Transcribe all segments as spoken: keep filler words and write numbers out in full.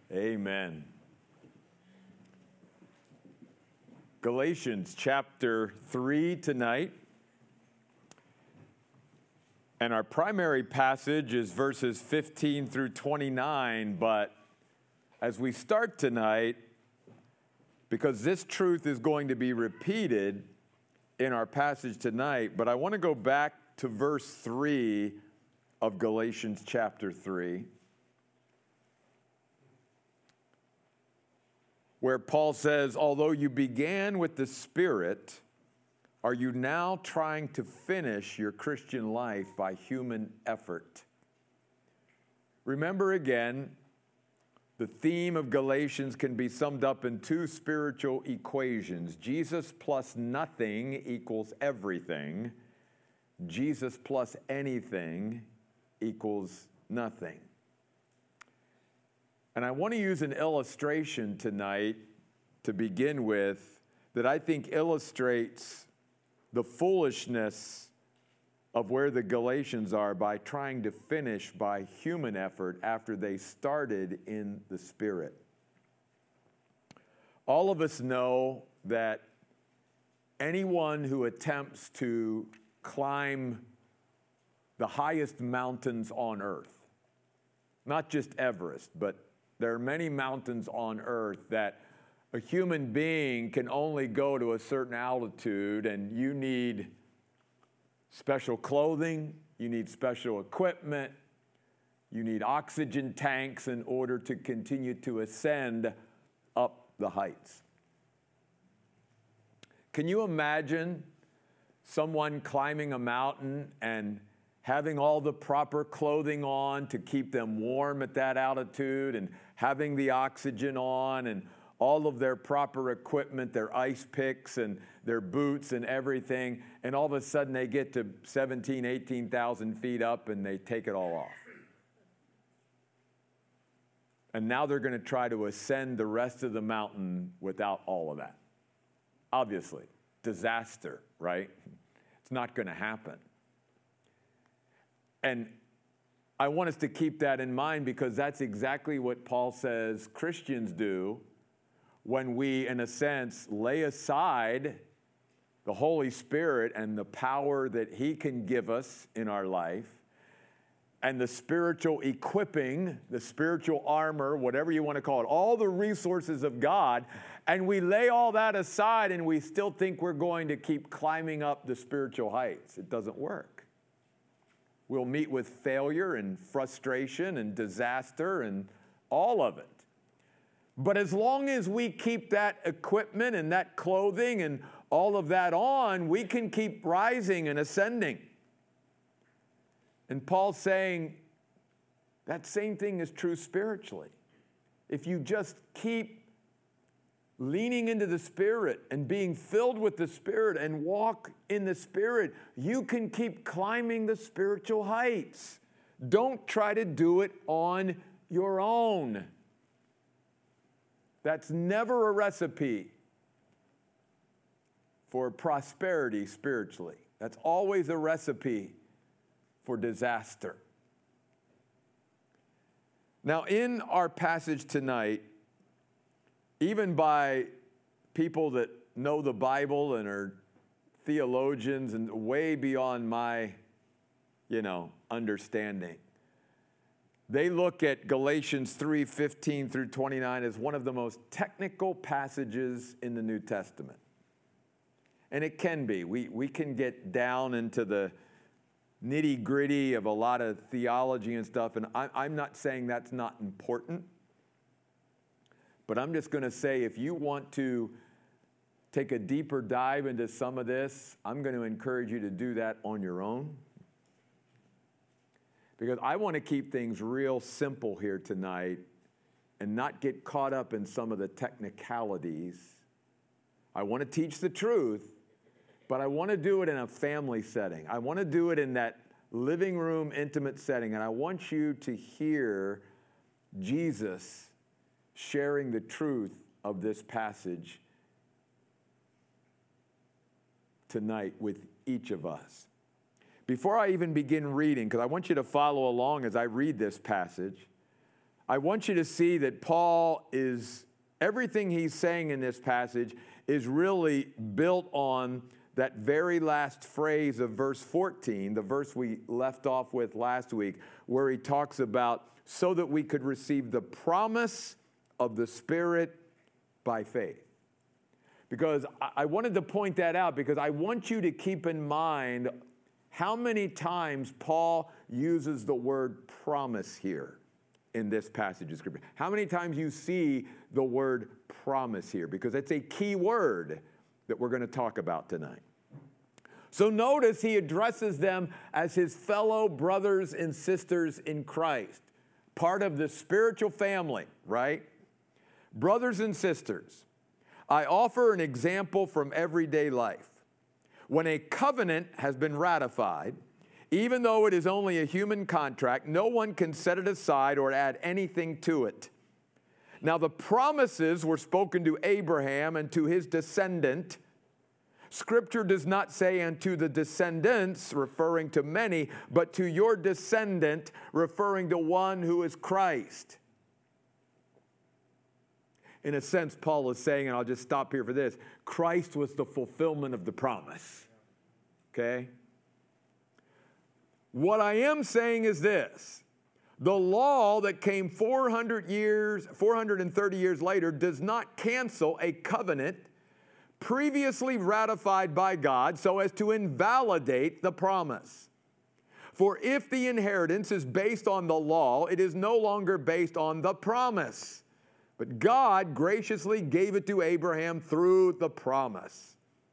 Amen. Galatians chapter three tonight. And our primary passage is verses fifteen through twenty-nine. But as we start tonight, because this truth is going to be repeated in our passage tonight, but I want to go back to verse three of Galatians chapter three. Where Paul says, although you began with the Spirit, are you now trying to finish your Christian life by human effort? Remember again, the theme of Galatians can be summed up in two spiritual equations. Jesus plus nothing equals everything. Jesus plus anything equals nothing. And I want to use an illustration tonight to begin with that I think illustrates the foolishness of where the Galatians are by trying to finish by human effort after they started in the Spirit. All of us know that anyone who attempts to climb the highest mountains on earth, not just Everest, but there are many mountains on earth that a human being can only go to a certain altitude, and you need special clothing, you need special equipment, you need oxygen tanks in order to continue to ascend up the heights. Can you imagine someone climbing a mountain and having all the proper clothing on to keep them warm at that altitude, and having the oxygen on, and all of their proper equipment, their ice picks and their boots and everything, and all of a sudden they get to seventeen, eighteen thousand feet up and they take it all off. And now they're going to try to ascend the rest of the mountain without all of that. Obviously, disaster, right? It's not going to happen. And I want us to keep that in mind, because that's exactly what Paul says Christians do when we, in a sense, lay aside the Holy Spirit and the power that He can give us in our life, and the spiritual equipping, the spiritual armor, whatever you want to call it, all the resources of God, and we lay all that aside and we still think we're going to keep climbing up the spiritual heights. It doesn't work. We'll meet with failure and frustration and disaster and all of it. But as long as we keep that equipment and that clothing and all of that on, we can keep rising and ascending. And Paul's saying that same thing is true spiritually. If you just keep leaning into the Spirit and being filled with the Spirit and walk in the Spirit, you can keep climbing the spiritual heights. Don't try to do it on your own. That's never a recipe for prosperity spiritually. That's always a recipe for disaster. Now, in our passage tonight, even by people that know the Bible and are theologians and way beyond my, you know, understanding, they look at Galatians three fifteen through twenty-nine as one of the most technical passages in the New Testament. And it can be. We, we can get down into the nitty-gritty of a lot of theology and stuff, and I, I'm not saying that's not important. But I'm just going to say, if you want to take a deeper dive into some of this, I'm going to encourage you to do that on your own. Because I want to keep things real simple here tonight and not get caught up in some of the technicalities. I want to teach the truth, but I want to do it in a family setting. I want to do it in that living room, intimate setting, and I want you to hear Jesus sharing the truth of this passage tonight with each of us. Before I even begin reading, because I want you to follow along as I read this passage, I want you to see that Paul is, everything he's saying in this passage is really built on that very last phrase of verse fourteen, the verse we left off with last week, where he talks about so that we could receive the promise of the Spirit by faith. Because I wanted to point that out because I want you to keep in mind how many times Paul uses the word promise here in this passage of Scripture. How many times you see the word promise here, because it's a key word that we're going to talk about tonight. So notice he addresses them as his fellow brothers and sisters in Christ, part of the spiritual family, right? Brothers and sisters, I offer an example from everyday life. When a covenant has been ratified, even though it is only a human contract, no one can set it aside or add anything to it. Now the promises were spoken to Abraham and to his descendant. Scripture does not say unto the descendants, referring to many, but to your descendant, referring to one who is Christ. In a sense, Paul is saying, and I'll just stop here for this, Christ was the fulfillment of the promise. Okay? What I am saying is this. The law that came four hundred years, four hundred thirty years later does not cancel a covenant previously ratified by God so as to invalidate the promise. For if the inheritance is based on the law, it is no longer based on the promise. But God graciously gave it to Abraham through the promise.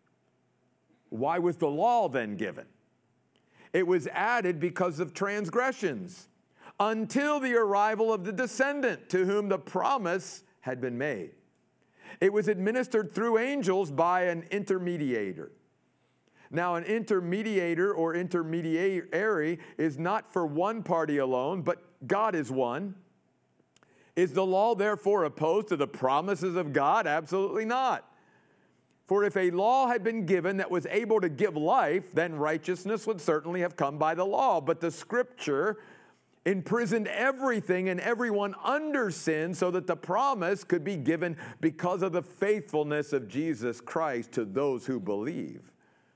Why was the law then given? It was added because of transgressions, until the arrival of the descendant to whom the promise had been made. It was administered through angels by an intermediator. Now, an intermediator or intermediary is not for one party alone, but God is one. Is the law therefore opposed to the promises of God? Absolutely not. For if a law had been given that was able to give life, then righteousness would certainly have come by the law. But the Scripture imprisoned everything and everyone under sin so that the promise could be given because of the faithfulness of Jesus Christ to those who believe.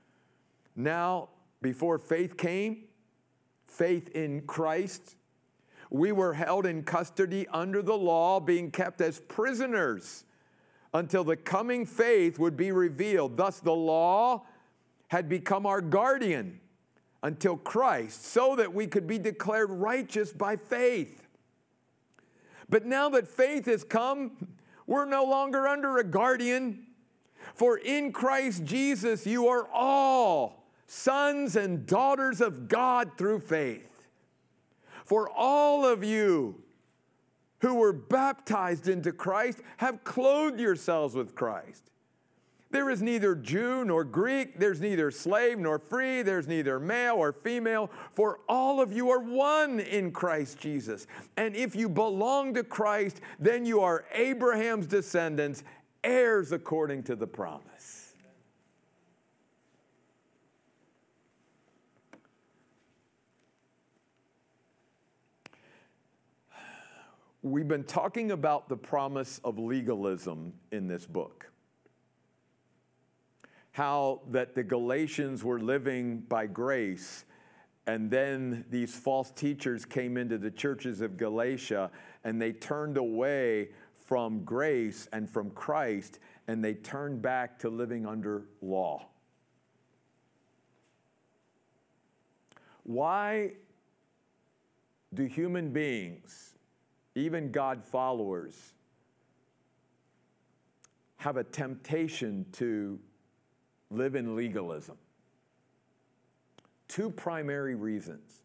Now, before faith came, faith in Christ, we were held in custody under the law, being kept as prisoners until the coming faith would be revealed. Thus, the law had become our guardian until Christ, so that we could be declared righteous by faith. But now that faith has come, we're no longer under a guardian. For in Christ Jesus, you are all sons and daughters of God through faith. For all of you who were baptized into Christ have clothed yourselves with Christ. There is neither Jew nor Greek, there's neither slave nor free, there's neither male or female, for all of you are one in Christ Jesus. And if you belong to Christ, then you are Abraham's descendants, heirs according to the promise. We've been talking about the promise of legalism in this book. How that the Galatians were living by grace, and then these false teachers came into the churches of Galatia, and they turned away from grace and from Christ, and they turned back to living under law. Why do human beings, even God followers, have a temptation to live in legalism? Two primary reasons.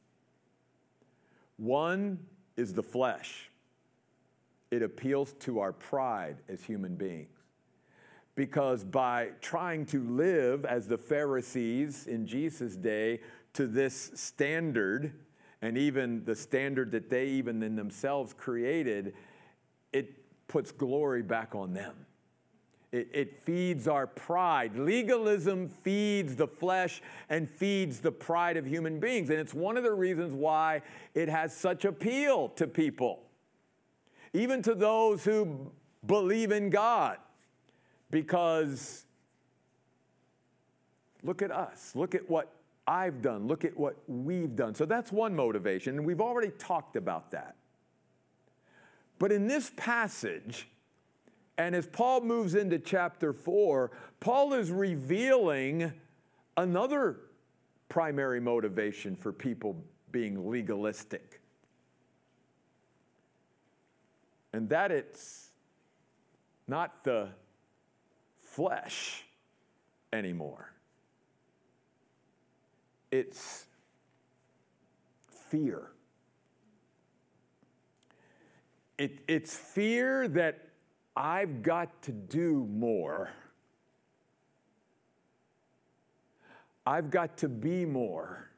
One is the flesh. It appeals to our pride as human beings. Because by trying to live as the Pharisees in Jesus' day to this standard, and even the standard that they even in themselves created, it puts glory back on them. It, it feeds our pride. Legalism feeds the flesh and feeds the pride of human beings. And it's one of the reasons why it has such appeal to people. even to those who believe in God. Because look at us. Look at what I've done. Look at what we've done. So that's one motivation, and we've already talked about that. But in this passage, and as Paul moves into chapter four, Paul is revealing another primary motivation for people being legalistic. And that it's not the flesh anymore. It's fear. It, it's fear that I've got to do more. I've got to be more.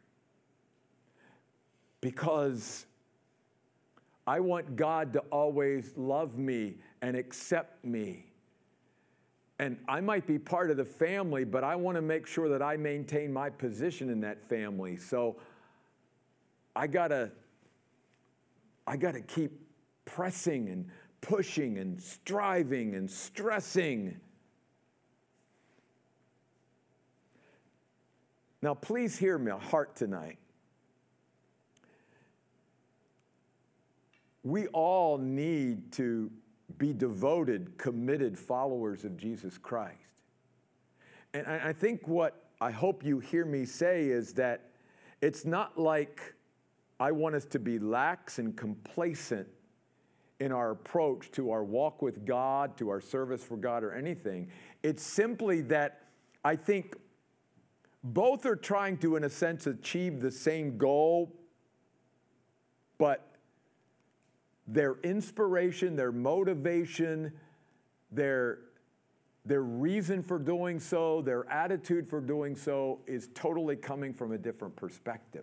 Because I want God to always love me and accept me. And I might be part of the family, but I want to make sure that I maintain my position in that family. So I gotta, I gotta keep pressing and pushing and striving and stressing. Now, please hear my heart tonight. We all need to be devoted, committed followers of Jesus Christ. And I think what I hope you hear me say is that it's not like I want us to be lax and complacent in our approach to our walk with God, to our service for God, or anything. It's simply that I think both are trying to, in a sense, achieve the same goal, but their inspiration, their motivation, their, their reason for doing so, their attitude for doing so is totally coming from a different perspective.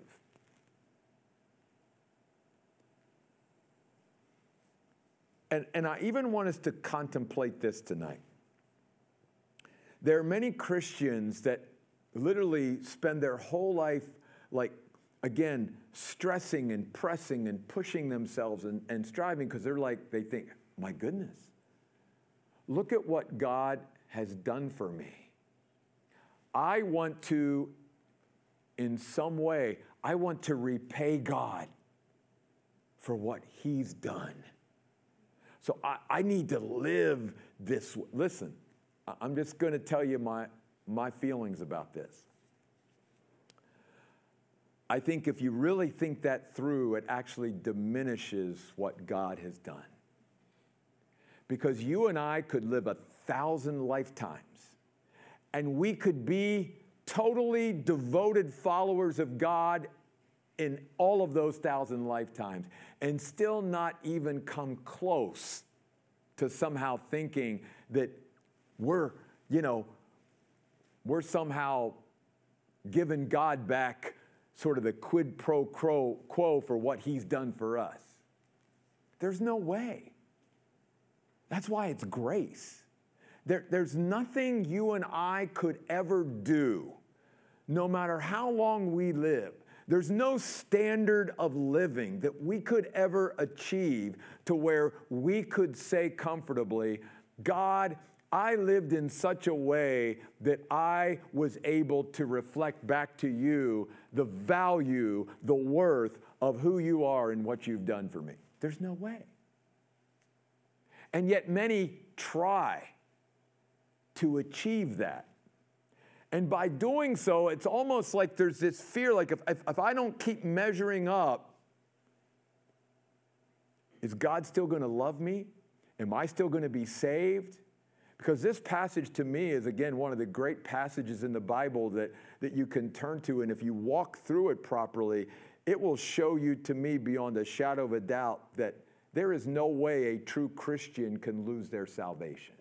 And, and I even want us to contemplate this tonight. There are many Christians that literally spend their whole life, like, again, stressing and pressing and pushing themselves and, and striving because they're like, they think, my goodness, look at what God has done for me. I want to, in some way, I want to repay God for what he's done. So I, I need to live this way. Listen, I'm just going to tell you my, my feelings about this. I think if you really think that through, it actually diminishes what God has done. Because you and I could live a thousand lifetimes, and we could be totally devoted followers of God in all of those thousand lifetimes, and still not even come close to somehow thinking that we're, you know, we're somehow giving God back sort of the quid pro quo for what he's done for us. There's no way. That's why it's grace. There, there's nothing you and I could ever do, no matter how long we live. There's no standard of living that we could ever achieve to where we could say comfortably, God, I lived in such a way that I was able to reflect back to you the value, the worth of who you are and what you've done for me. There's no way. And yet many try to achieve that. And by doing so, it's almost like there's this fear, like if, if, if I don't keep measuring up, is God still going to love me? Am I still going to be saved? Because this passage to me is, again, one of the great passages in the Bible that, that you can turn to. And if you walk through it properly, it will show you to me beyond a shadow of a doubt that there is no way a true Christian can lose their salvation.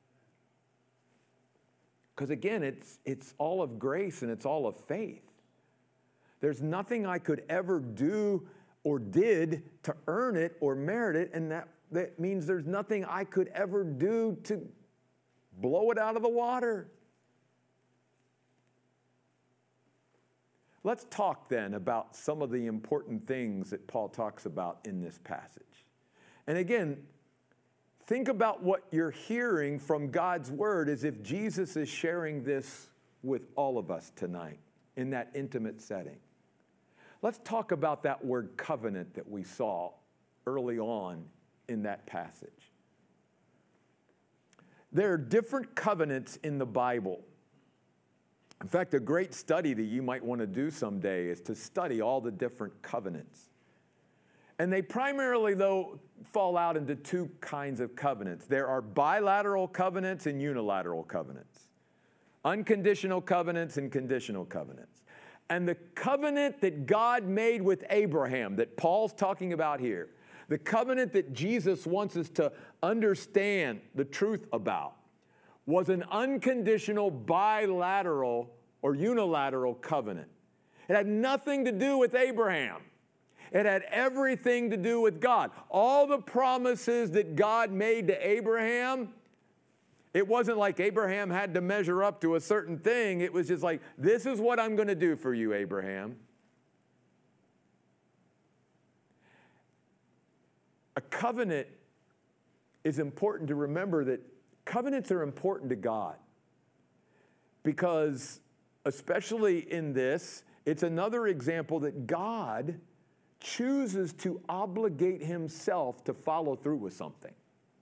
Because again, it's, it's all of grace and it's all of faith. There's nothing I could ever do or did to earn it or merit it, and that, that means there's nothing I could ever do to blow it out of the water. Let's talk then about some of the important things that Paul talks about in this passage. And again, think about what you're hearing from God's word as if Jesus is sharing this with all of us tonight in that intimate setting. Let's talk about that word covenant that we saw early on in that passage. There are different covenants in the Bible. In fact, a great study that you might want to do someday is to study all the different covenants. And they primarily, though, fall out into two kinds of covenants. There are bilateral covenants and unilateral covenants. Unconditional covenants and conditional covenants. And the covenant that God made with Abraham, that Paul's talking about here, the covenant that Jesus wants us to understand the truth about, was an unconditional bilateral or unilateral covenant. It had nothing to do with Abraham. It had everything to do with God. All the promises that God made to Abraham, it wasn't like Abraham had to measure up to a certain thing. It was just like, this is what I'm going to do for you, Abraham. A covenant is important to remember that covenants are important to God because, especially in this, it's another example that God chooses to obligate himself to follow through with something.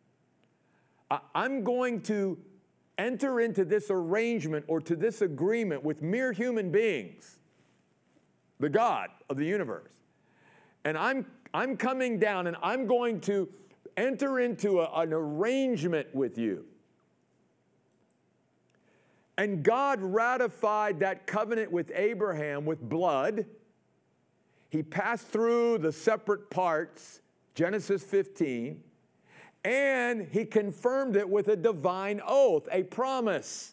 I'm going to enter into this arrangement or to this agreement with mere human beings, the God of the universe. And I'm, I'm coming down and I'm going to enter into a, an arrangement with you. And God ratified that covenant with Abraham with blood. He passed through the separate parts, Genesis fifteen, and he confirmed it with a divine oath, a promise.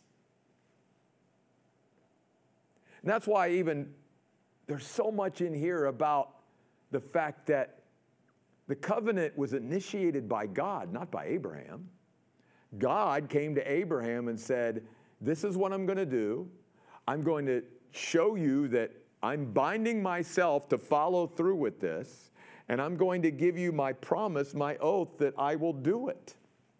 And that's why even there's so much in here about the fact that the covenant was initiated by God, not by Abraham. God came to Abraham and said, this is what I'm going to do. I'm going to show you that I'm binding myself to follow through with this, and I'm going to give you my promise, my oath, that I will do it.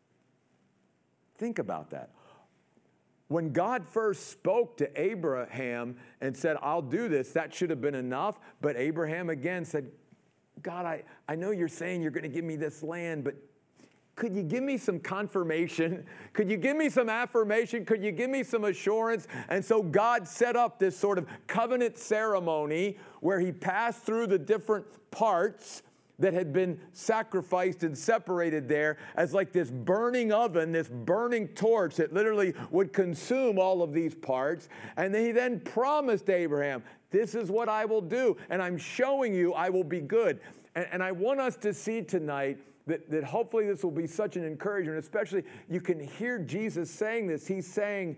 Think about that. When God first spoke to Abraham and said, I'll do this, that should have been enough. But Abraham again said, God, I, I know you're saying you're going to give me this land, but could you give me some confirmation? Could you give me some affirmation? Could you give me some assurance? And so God set up this sort of covenant ceremony where he passed through the different parts that had been sacrificed and separated there as like this burning oven, this burning torch that literally would consume all of these parts. And he then promised Abraham, this is what I will do, and I'm showing you I will be good. And, and I want us to see tonight That, that hopefully this will be such an encouragement, especially you can hear Jesus saying this. He's saying,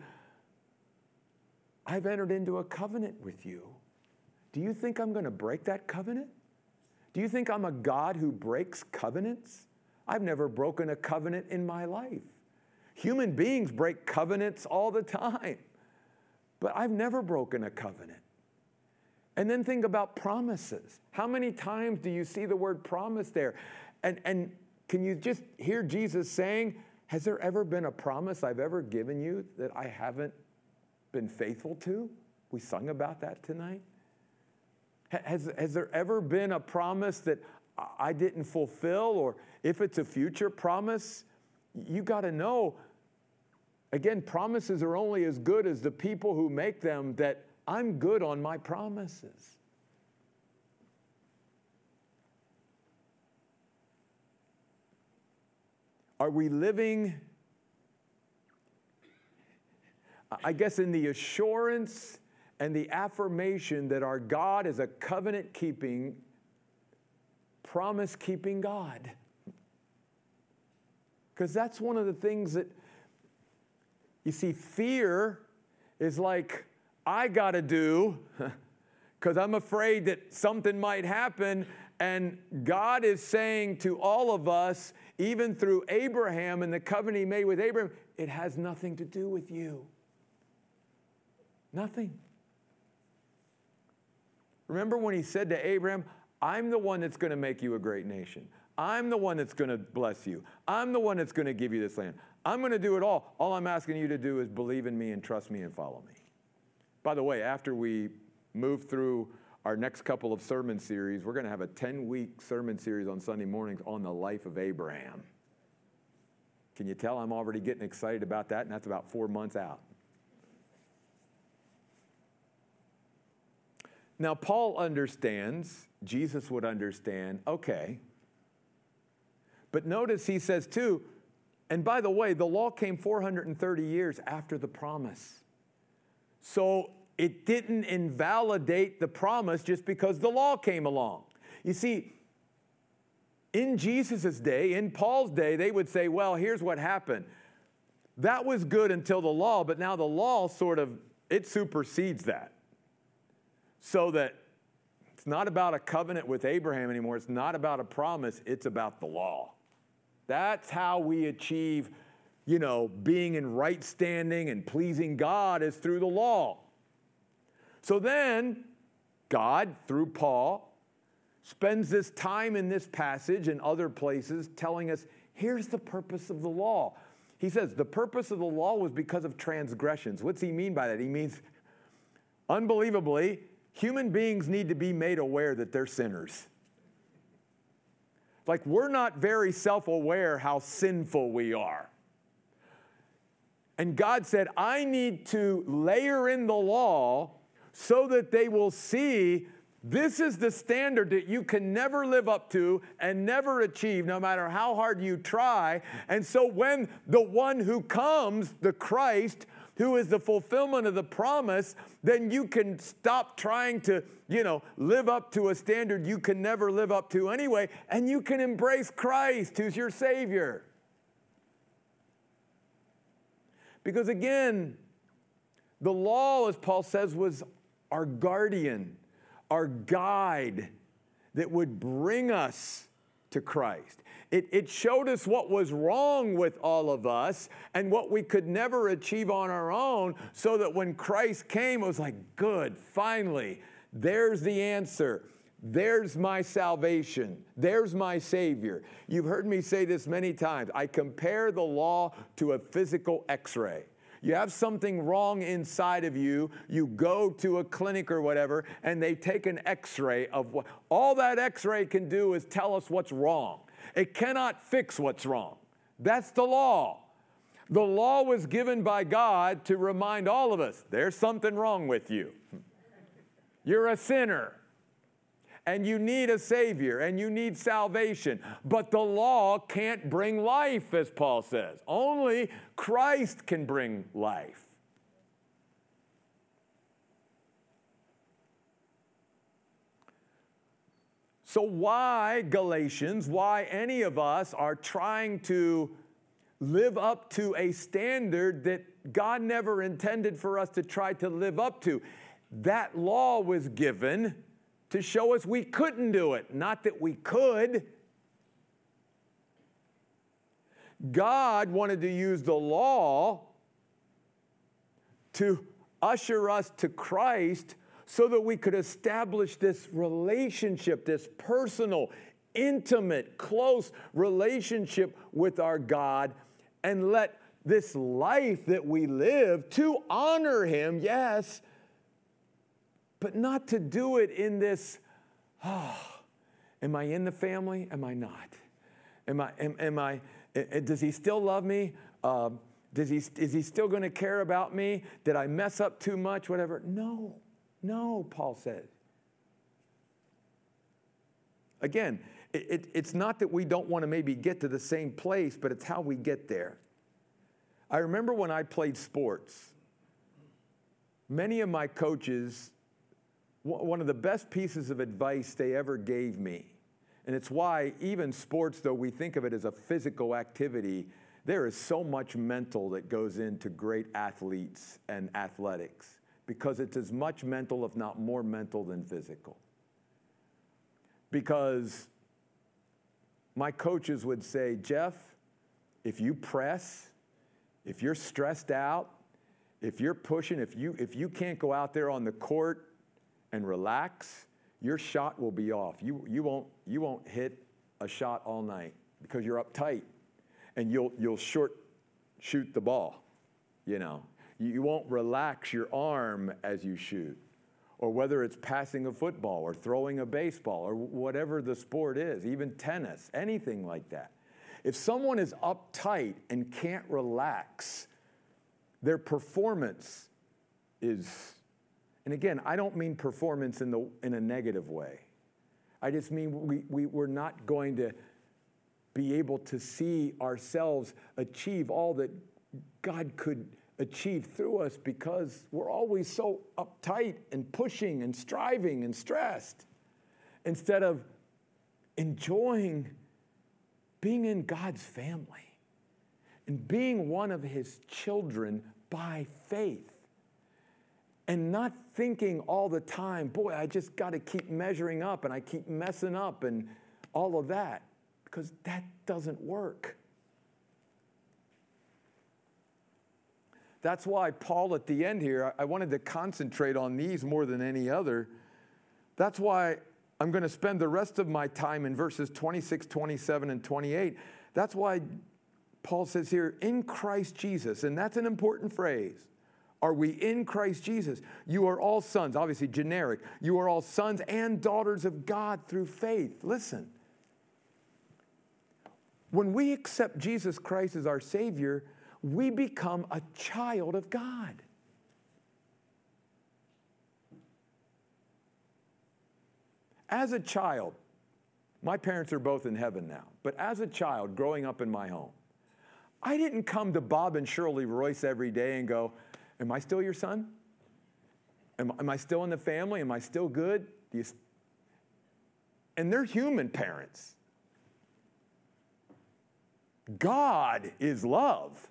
I've entered into a covenant with you. Do you think I'm going to break that covenant? Do you think I'm a God who breaks covenants? I've never broken a covenant in my life. Human beings break covenants all the time, but I've never broken a covenant. And then think about promises. How many times do you see the word promise there? And, and can you just hear Jesus saying, has there ever been a promise I've ever given you that I haven't been faithful to? We sung about that tonight. Has, has there ever been a promise that I didn't fulfill? Or if it's a future promise, you got to know, again, promises are only as good as the people who make them, that I'm good on my promises. Are we living, I guess, in the assurance and the affirmation that our God is a covenant-keeping, promise-keeping God? Because that's one of the things that, you see, fear is like, I got to do, because I'm afraid that something might happen. And God is saying to all of us, even through Abraham and the covenant he made with Abraham, it has nothing to do with you. Nothing. Remember when he said to Abraham, I'm the one that's going to make you a great nation. I'm the one that's going to bless you. I'm the one that's going to give you this land. I'm going to do it all. All I'm asking you to do is believe in me and trust me and follow me. By the way, after we move through our next couple of sermon series, we're going to have a ten-week sermon series on Sunday mornings on the life of Abraham. Can you tell I'm already getting excited about that? And that's about four months out. Now, Paul understands, Jesus would understand, okay. But notice he says too, and by the way, the law came four hundred thirty years after the promise. So it didn't invalidate the promise just because the law came along. You see, in Jesus' day, in Paul's day, they would say, well, here's what happened. That was good until the law, but now the law sort of, it supersedes that. So that it's not about a covenant with Abraham anymore. It's not about a promise. It's about the law. That's how we achieve, you know, being in right standing and pleasing God is through the law. So then, God, through Paul, spends this time in this passage and other places telling us, here's the purpose of the law. He says, the purpose of the law was because of transgressions. What's he mean by that? He means, unbelievably, human beings need to be made aware that they're sinners. Like, we're not very self-aware how sinful we are. And God said, I need to layer in the law so that they will see this is the standard that you can never live up to and never achieve, no matter how hard you try. And so when the one who comes, the Christ, who is the fulfillment of the promise, then you can stop trying to, you know, live up to a standard you can never live up to anyway, and you can embrace Christ, who's your Savior. Because again, the law, as Paul says, was our guardian, our guide that would bring us to Christ. It, it showed us what was wrong with all of us and what we could never achieve on our own, so that when Christ came, it was like, good, finally, there's the answer. There's my salvation. There's my Savior. You've heard me say this many times. I compare the law to a physical x-ray. You have something wrong inside of you, you go to a clinic or whatever, and they take an x-ray of what, all that x-ray can do is tell us what's wrong. It cannot fix what's wrong. That's the law. The law was given by God to remind all of us, there's something wrong with you. You're a sinner. And you need a Savior, and you need salvation. But the law can't bring life, as Paul says. Only Christ can bring life. So why, Galatians, why any of us are trying to live up to a standard that God never intended for us to try to live up to? That law was given to show us we couldn't do it, not that we could. God wanted to use the law to usher us to Christ so that we could establish this relationship, this personal, intimate, close relationship with our God, and let this life that we live to honor Him, yes, but not to do it in this, oh, am I in the family? Am I not? Am I, am, am I, does He still love me? Um, does he, is He still going to care about me? Did I mess up too much? Whatever. No, no, Paul says. Again, it, it, it's not that we don't want to maybe get to the same place, but it's how we get there. I remember when I played sports, many of my coaches, one of the best pieces of advice they ever gave me, and it's why even sports, though we think of it as a physical activity, there is so much mental that goes into great athletes and athletics, because it's as much mental, if not more mental, than physical. Because my coaches would say, Jeff, if you press, if you're stressed out, if you're pushing, if you, if you can't go out there on the court and relax, your shot will be off. You, you, won't, you won't hit a shot all night because you're uptight and you'll, you'll short shoot the ball, you know. You, you won't relax your arm as you shoot. Or whether it's passing a football or throwing a baseball or whatever the sport is, even tennis, anything like that. If someone is uptight and can't relax, their performance is, and again, I don't mean performance in, the, in a negative way. I just mean we, we, we're not going to be able to see ourselves achieve all that God could achieve through us because we're always so uptight and pushing and striving and stressed instead of enjoying being in God's family and being one of his children by faith and not thinking all the time, boy, I just got to keep measuring up and I keep messing up and all of that, because that doesn't work. That's why Paul at the end here, I wanted to concentrate on these more than any other. That's why I'm going to spend the rest of my time in verses twenty-six, twenty-seven, and twenty-eight. That's why Paul says here, in Christ Jesus, and that's an important phrase. Are we in Christ Jesus? You are all sons, obviously generic. You are all sons and daughters of God through faith. Listen, when we accept Jesus Christ as our Savior, we become a child of God. As a child, my parents are both in heaven now, but as a child growing up in my home, I didn't come to Bob and Shirley Royce every day and go, am I still your son? Am, am I still in the family? Am I still good? Do you... And they're human parents. God is love.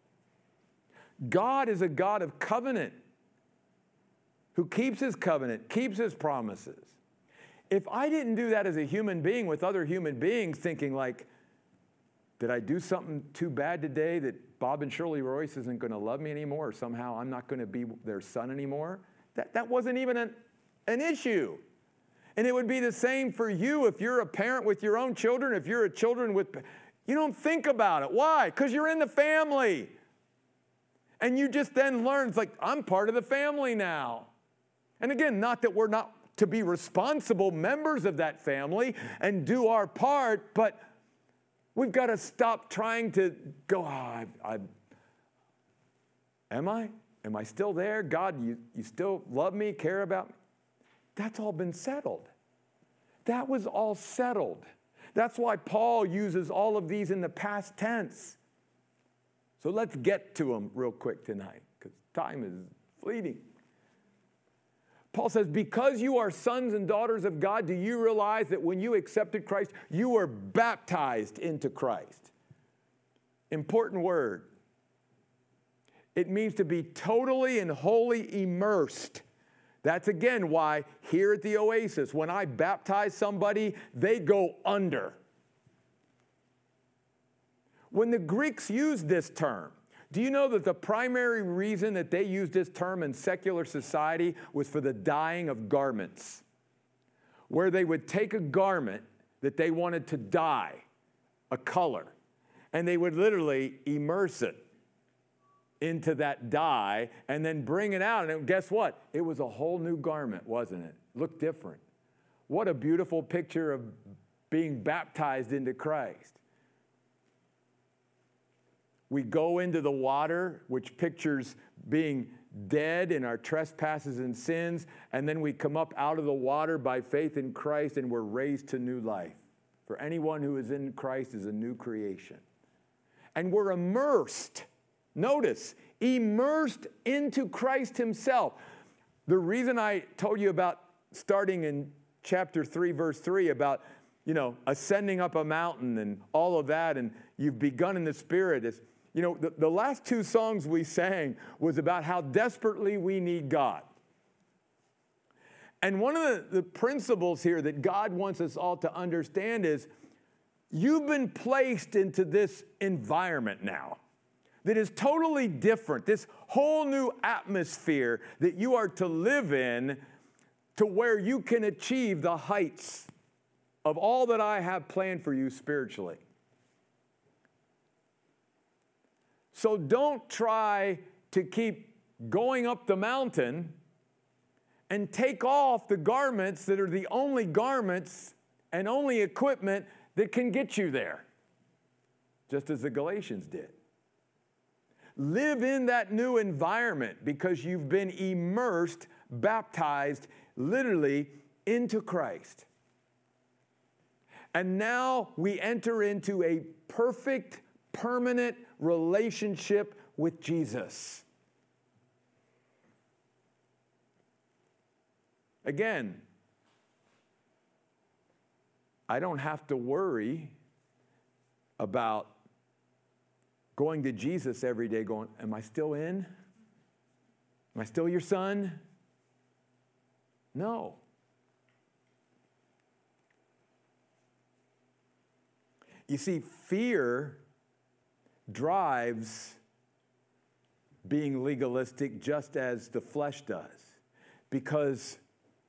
God is a God of covenant who keeps his covenant, keeps his promises. If I didn't do that as a human being with other human beings thinking like, did I do something too bad today that Bob and Shirley Royce isn't going to love me anymore or somehow I'm not going to be their son anymore? That, that wasn't even an, an issue. And it would be the same for you if you're a parent with your own children, if you're a children with... You don't think about it. Why? Because you're in the family. And you just then learn, it's like, I'm part of the family now. And again, not that we're not to be responsible members of that family and do our part, but we've got to stop trying to go, oh, I, I, am I? Am I still there? God, you, you still love me, care about me? That's all been settled. That was all settled. That's why Paul uses all of these in the past tense. So let's get to them real quick tonight, because time is fleeting. Paul says, because you are sons and daughters of God, do you realize that when you accepted Christ, you were baptized into Christ? Important word. It means to be totally and wholly immersed. That's again why here at the Oasis, when I baptize somebody, they go under. When the Greeks used this term, do you know that the primary reason that they used this term in secular society was for the dyeing of garments, where they would take a garment that they wanted to dye a color, and they would literally immerse it into that dye and then bring it out. And guess what? It was a whole new garment, wasn't it? Looked different. What a beautiful picture of being baptized into Christ. We go into the water, which pictures being dead in our trespasses and sins, and then we come up out of the water by faith in Christ and we're raised to new life. For anyone who is in Christ is a new creation. And we're immersed. Notice, immersed into Christ himself. The reason I told you about starting in chapter three, verse three, about, you know, ascending up a mountain and all of that, and you've begun in the Spirit, is, you know, the, the last two songs we sang was about how desperately we need God. And one of the, the principles here that God wants us all to understand is you've been placed into this environment now that is totally different, this whole new atmosphere that you are to live in, to where you can achieve the heights of all that I have planned for you spiritually. So don't try to keep going up the mountain and take off the garments that are the only garments and only equipment that can get you there, just as the Galatians did. Live in that new environment because you've been immersed, baptized, literally into Christ. And now we enter into a perfect, permanent relationship with Jesus. Again, I don't have to worry about going to Jesus every day going, am I still in? Am I still your son? No. You see, fear drives being legalistic just as the flesh does, because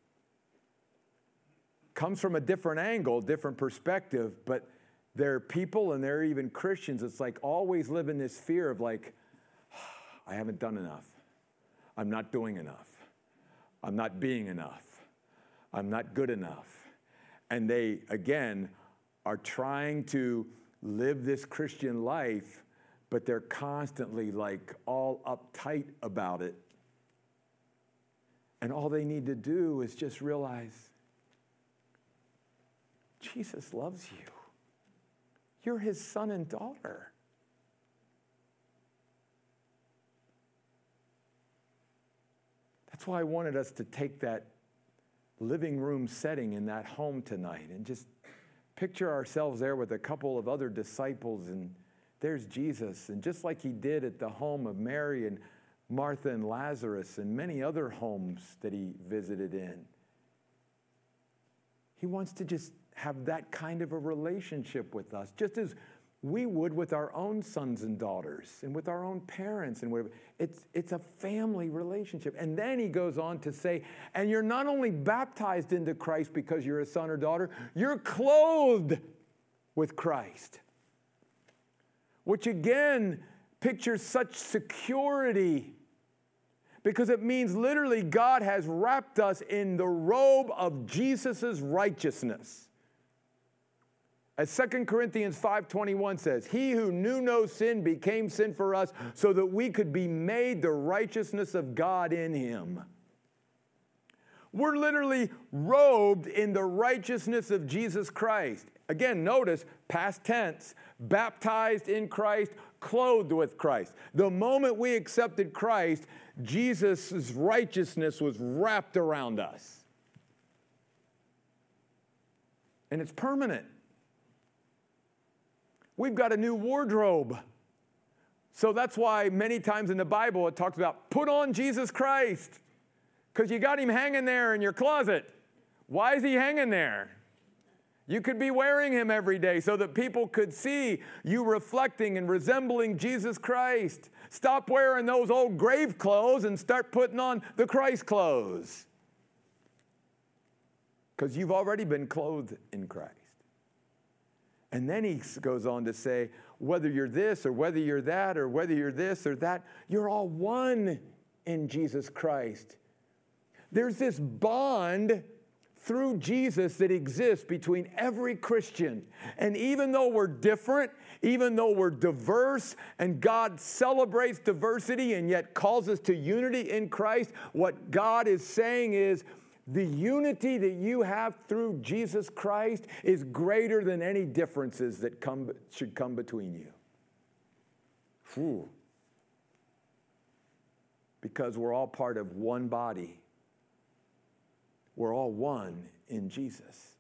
it comes from a different angle, different perspective, but there are people and there are even Christians that's like always live in this fear of like, I haven't done enough. I'm not doing enough. I'm not being enough. I'm not good enough. And they, again, are trying to live this Christian life, but they're constantly like all uptight about it. And all they need to do is just realize, Jesus loves you. You're his son and daughter. That's why I wanted us to take that living room setting in that home tonight and just picture ourselves there with a couple of other disciples, and there's Jesus. And just like he did at the home of Mary and Martha and Lazarus and many other homes that he visited in, he wants to just have that kind of a relationship with us, just as we would with our own sons and daughters and with our own parents and whatever. It's, it's a family relationship. And then he goes on to say, and you're not only baptized into Christ because you're a son or daughter, you're clothed with Christ. Which again pictures such security, because it means literally God has wrapped us in the robe of Jesus' righteousness. As Second Corinthians five twenty-one says, he who knew no sin became sin for us so that we could be made the righteousness of God in him. We're literally robed in the righteousness of Jesus Christ. Again, notice, past tense, baptized in Christ, clothed with Christ. The moment we accepted Christ, Jesus' righteousness was wrapped around us. And it's permanent. We've got a new wardrobe. So that's why many times in the Bible it talks about put on Jesus Christ, because you got him hanging there in your closet. Why is he hanging there? You could be wearing him every day so that people could see you reflecting and resembling Jesus Christ. Stop wearing those old grave clothes and start putting on the Christ clothes, because you've already been clothed in Christ. And then he goes on to say, whether you're this or whether you're that or whether you're this or that, you're all one in Jesus Christ. There's this bond through Jesus that exists between every Christian. And even though we're different, even though we're diverse, and God celebrates diversity and yet calls us to unity in Christ, what God is saying is, the unity that you have through Jesus Christ is greater than any differences that come, should come between you. Whew. Because we're all part of one body. We're all one in Jesus.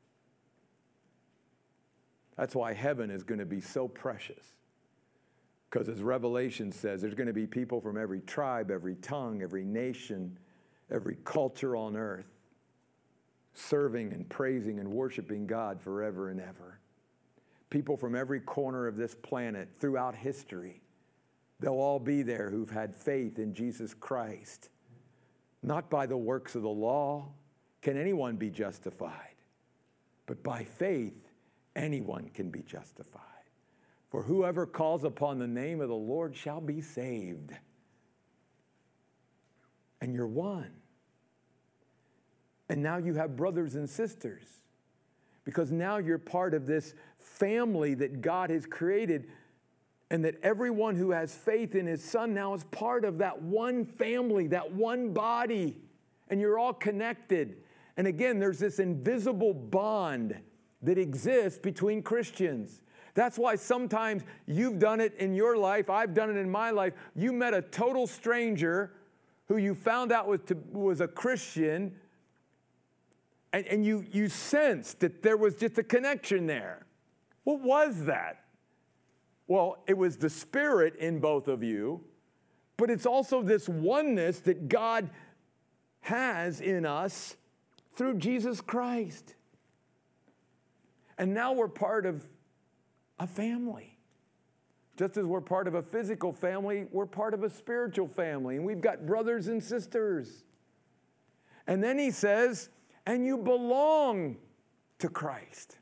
That's why heaven is going to be so precious. Because as Revelation says, there's going to be people from every tribe, every tongue, every nation, every culture on earth, serving and praising and worshiping God forever and ever. People from every corner of this planet throughout history, they'll all be there who've had faith in Jesus Christ. Not by the works of the law can anyone be justified, But by faith, anyone can be justified. For whoever calls upon the name of the Lord shall be saved. And you're one. And now you have brothers and sisters. Because now you're part of this family that God has created. And that everyone who has faith in his Son now is part of that one family, that one body. And you're all connected. And again, there's this invisible bond that exists between Christians. That's why sometimes you've done it in your life, I've done it in my life. You met a total stranger who you found out was, to, was a Christian, and, and you, you sensed that there was just a connection there. What was that? Well, it was the Spirit in both of you, but it's also this oneness that God has in us through Jesus Christ. And now we're part of a family. Just as we're part of a physical family, we're part of a spiritual family. And we've got brothers and sisters. And then he says, and you belong to Christ.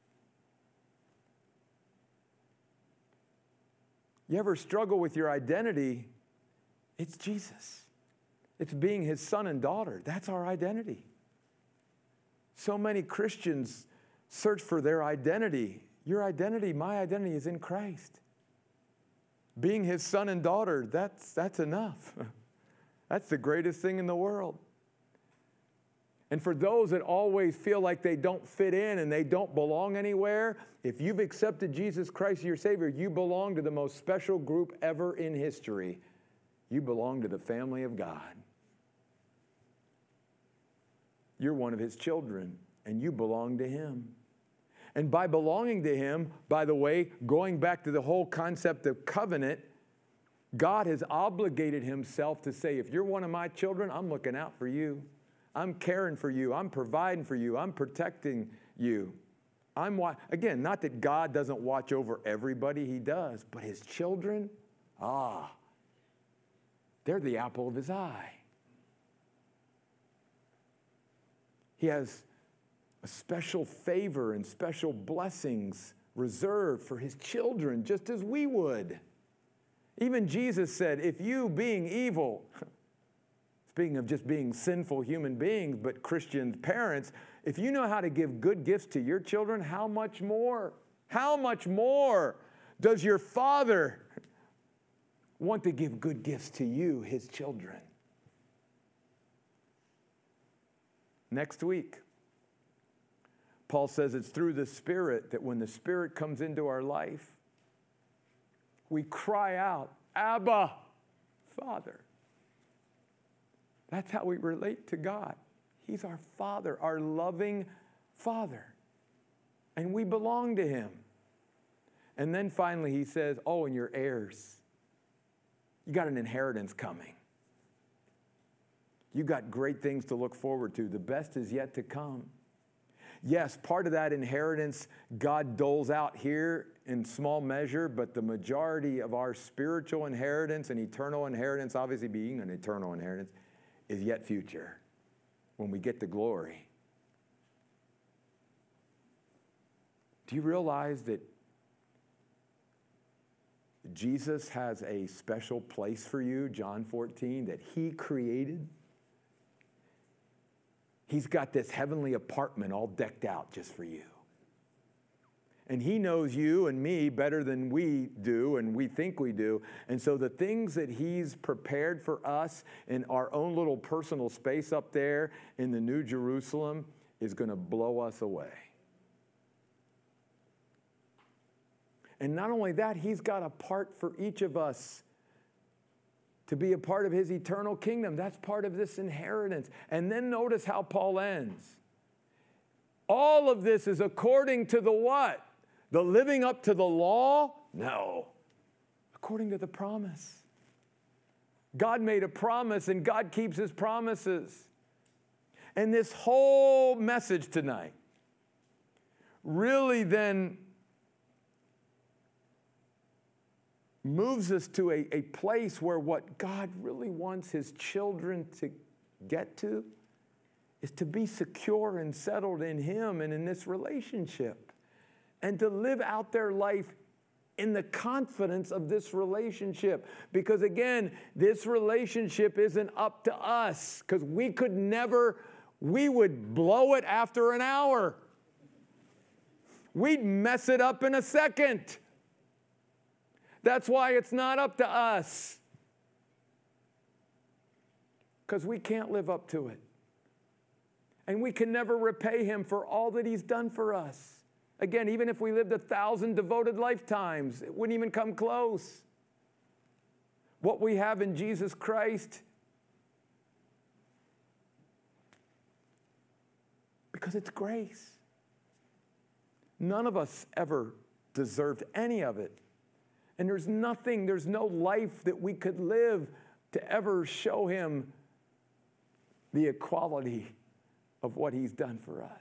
You ever struggle with your identity? It's Jesus. It's being his son and daughter. That's our identity. So many Christians search for their identity. Your identity, my identity, is in Christ. Being his son and daughter, that's, that's enough. That's the greatest thing in the world. And for those that always feel like they don't fit in and they don't belong anywhere, if you've accepted Jesus Christ as your Savior, you belong to the most special group ever in history. You belong to the family of God. You're one of his children, and you belong to him. And by belonging to him, by the way, going back to the whole concept of covenant, God has obligated himself to say, if you're one of my children, I'm looking out for you. I'm caring for you. I'm providing for you. I'm protecting you. I'm wa- Again, not that God doesn't watch over everybody, he does, but his children, ah, they're the apple of his eye. He has a special favor and special blessings reserved for his children, just as we would. Even Jesus said, if you being evil, speaking of just being sinful human beings, but Christian parents, if you know how to give good gifts to your children, how much more? How much more does your Father want to give good gifts to you, his children? Next week, Paul says it's through the Spirit that when the Spirit comes into our life, we cry out, Abba, Father. That's how we relate to God. He's our Father, our loving Father. And we belong to him. And then finally he says, oh, and you're heirs. You got an inheritance coming. You got great things to look forward to. The best is yet to come. Yes, part of that inheritance God doles out here in small measure, but the majority of our spiritual inheritance and eternal inheritance, obviously being an eternal inheritance, is yet future when we get to glory. Do you realize that Jesus has a special place for you, John fourteen, that he created? He's got this heavenly apartment all decked out just for you. And he knows you and me better than we do and we think we do. And so the things that he's prepared for us in our own little personal space up there in the New Jerusalem is going to blow us away. And not only that, he's got a part for each of us to be a part of his eternal kingdom. That's part of this inheritance. And then notice how Paul ends. All of this is according to the what? The living up to the law? No. According to the promise. God made a promise and God keeps his promises. And this whole message tonight really then moves us to a, a place where what God really wants his children to get to is to be secure and settled in Him and in this relationship, and to live out their life in the confidence of this relationship. Because again, this relationship isn't up to us, because we could never, we would blow it after an hour. We'd mess it up in a second. That's why it's not up to us, because we can't live up to it. And we can never repay Him for all that He's done for us. Again, even if we lived a thousand devoted lifetimes, it wouldn't even come close. What we have in Jesus Christ, because it's grace. None of us ever deserved any of it. And there's nothing, there's no life that we could live to ever show Him the equality of what He's done for us.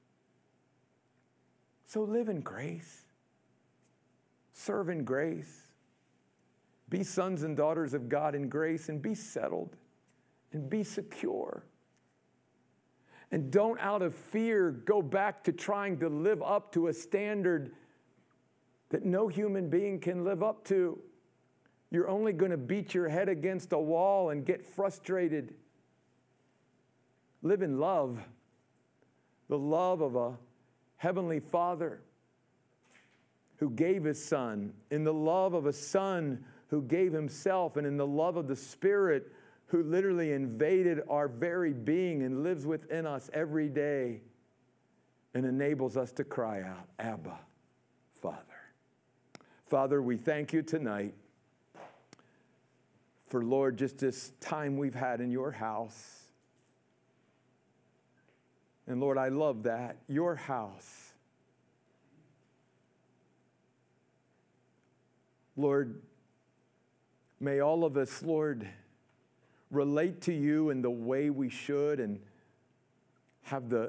So live in grace. Serve in grace. Be sons and daughters of God in grace, and be settled and be secure. And don't, out of fear, go back to trying to live up to a standard that no human being can live up to. You're only going to beat your head against a wall and get frustrated. Live in love, the love of a Heavenly Father who gave His Son, in the love of a Son who gave Himself, and in the love of the Spirit who literally invaded our very being and lives within us every day and enables us to cry out, Abba, Father. Father, we thank You tonight for, Lord, just this time we've had in Your house. And Lord, I love that, Your house. Lord, may all of us, Lord, relate to You in the way we should, and have the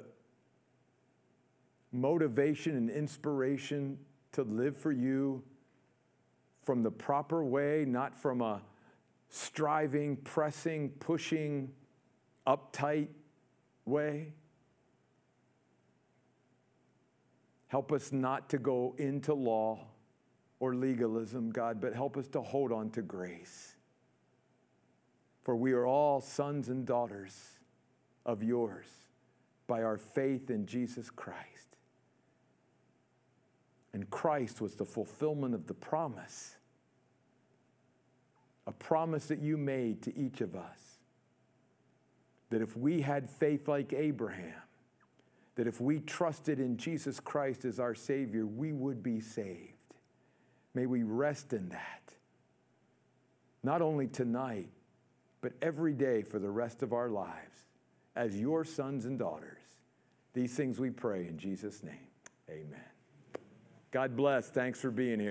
motivation and inspiration to live for You from the proper way, not from a striving, pressing, pushing, uptight way. Help us not to go into law or legalism, God, but help us to hold on to grace. For we are all sons and daughters of Yours by our faith in Jesus Christ. And Christ was the fulfillment of the promise, a promise that You made to each of us, that if we had faith like Abraham, that if we trusted in Jesus Christ as our Savior, we would be saved. May we rest in that, not only tonight, but every day for the rest of our lives as Your sons and daughters. These things we pray in Jesus' name. Amen. God bless. Thanks for being here.